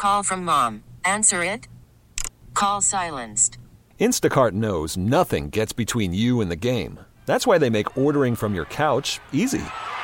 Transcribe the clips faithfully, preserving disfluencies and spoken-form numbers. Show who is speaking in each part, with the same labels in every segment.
Speaker 1: call from mom. Answer it. Call silenced.
Speaker 2: Instacart knows nothing gets between you and the game. That's why they make ordering from your couch easy.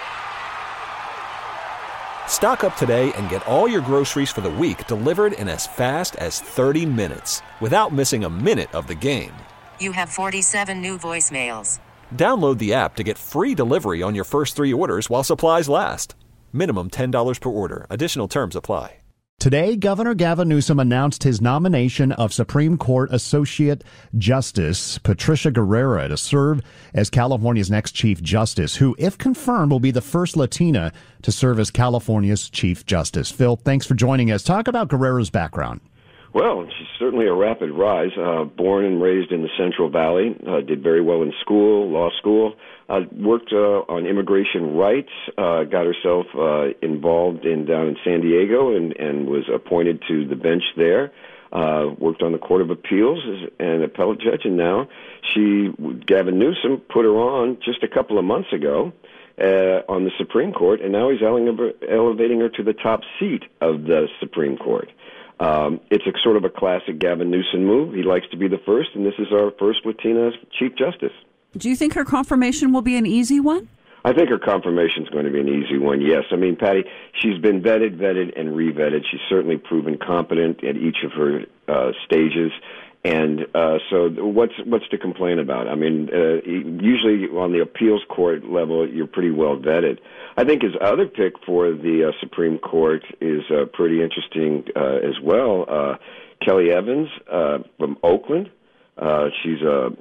Speaker 2: Stock up today and get all your groceries for the week delivered in as fast as thirty minutes without missing a minute of the game.
Speaker 1: You have forty-seven new voicemails.
Speaker 2: Download the app to get free delivery on your first three orders while supplies last. Minimum ten dollars per order. Additional terms apply.
Speaker 3: Today, Governor Gavin Newsom announced his nomination of Supreme Court Associate Justice Patricia Guerrero to serve as California's next Chief Justice, who, if confirmed, will be the first Latina to serve as California's Chief Justice. Phil, thanks for joining us. Talk about Guerrero's background.
Speaker 4: Well, she's certainly a rapid rise. Uh, born and raised in the Central Valley, uh, did very well in school, law school, uh, worked uh, on immigration rights, uh, got herself uh, involved in down in San Diego and, and was appointed to the bench there. Uh, worked on the Court of Appeals as an appellate judge, and now she, Gavin Newsom, put her on just a couple of months ago uh, on the Supreme Court, and now he's elevating her to the top seat of the Supreme Court. Um, it's a sort of a classic Gavin Newsom move. He likes to be the first, and this is our first Latina Chief Justice.
Speaker 5: Do you think her confirmation will be an easy one?
Speaker 4: I think her confirmation is going to be an easy one, yes. I mean, Patty, she's been vetted, vetted, and re-vetted. She's certainly proven competent at each of her uh, stages. And uh, so what's what's to complain about? I mean, uh, usually on the appeals court level, you're pretty well vetted. I think his other pick for the uh, Supreme Court is uh, pretty interesting uh, as well. Uh, Kelly Evans uh, from Oakland. Uh, she's uh,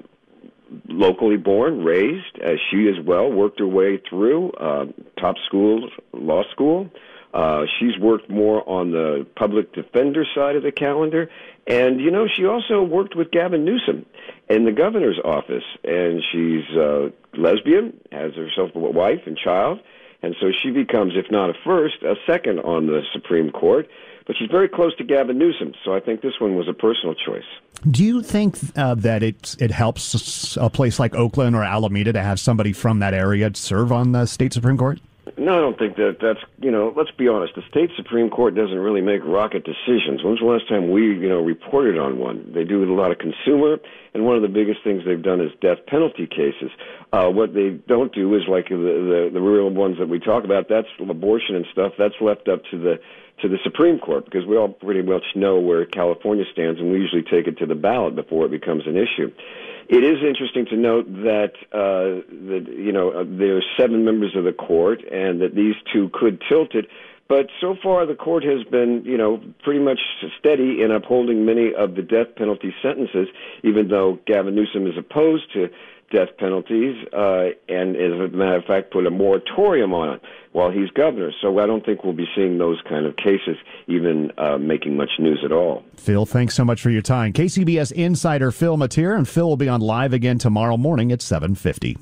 Speaker 4: locally born, raised, as she as well, worked her way through uh, top schools, law school. Uh, she's worked more on the public defender side of the calendar. And, you know, she also worked with Gavin Newsom in the governor's office. And she's uh, lesbian, has herself a wife and child. And so she becomes, if not a first, a second on the Supreme Court. But she's very close to Gavin Newsom. So I think this one was a personal choice.
Speaker 3: Do you think uh, that it, it helps a place like Oakland or Alameda to have somebody from that area serve on the state Supreme Court?
Speaker 4: No, I don't think that that's, you know, let's be honest. The state Supreme Court doesn't really make rocket decisions. When's the last time we, you know, reported on one? They do a lot of consumer, and one of the biggest things they've done is death penalty cases. Uh, what they don't do is like the, the, the real ones that we talk about, that's abortion and stuff, that's left up to the to the Supreme Court, because we all pretty much know where California stands, and we usually take it to the ballot before it becomes an issue. It is interesting to note that, uh, that you know, uh, there are seven members of the court, and that these two could tilt it. But so far, the court has been, you know, pretty much steady in upholding many of the death penalty sentences, even though Gavin Newsom is opposed to death penalties, uh, and as a matter of fact, put a moratorium on it while he's governor. So I don't think we'll be seeing those kind of cases even uh, making much news at all.
Speaker 3: Phil, thanks so much for your time. K C B S insider Phil Matier, and Phil will be on live again tomorrow morning at seven fifty.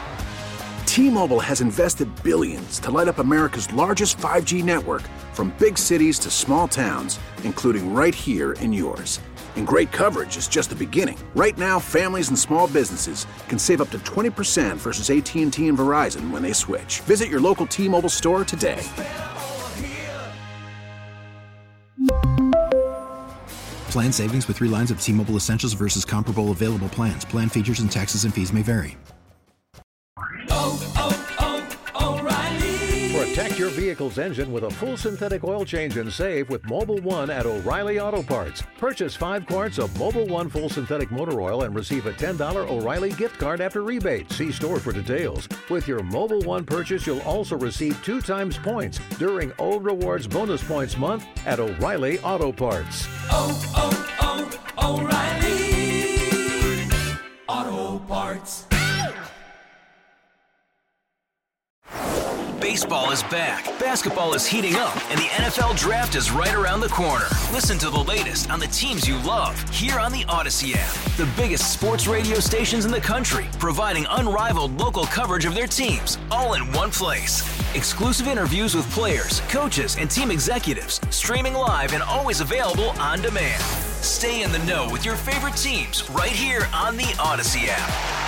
Speaker 6: T-Mobile has invested billions to light up America's largest five G network, from big cities to small towns, including right here in yours. And great coverage is just the beginning. Right now, families and small businesses can save up to twenty percent versus A T and T and Verizon when they switch. Visit your local T-Mobile store today.
Speaker 7: Plan savings with three lines of T-Mobile Essentials versus comparable available plans. Plan features and taxes and fees may vary.
Speaker 8: Oh, oh, oh, O'Reilly.
Speaker 9: Protect your vehicle's engine with a full synthetic oil change and save with Mobil one at O'Reilly Auto Parts. Purchase five quarts of Mobil one full synthetic motor oil and receive a ten dollars O'Reilly gift card after rebate. See store for details. With your Mobil one purchase, you'll also receive two times points during O Rewards Bonus Points Month at O'Reilly Auto Parts.
Speaker 8: Oh, oh, oh, O'Reilly Auto Parts.
Speaker 10: Baseball is back, basketball is heating up, and the N F L Draft is right around the corner. Listen to the latest on the teams you love here on the Odyssey app. The biggest sports radio stations in the country, providing unrivaled local coverage of their teams, all in one place. Exclusive interviews with players, coaches, and team executives, streaming live and always available on demand. Stay in the know with your favorite teams right here on the Odyssey app.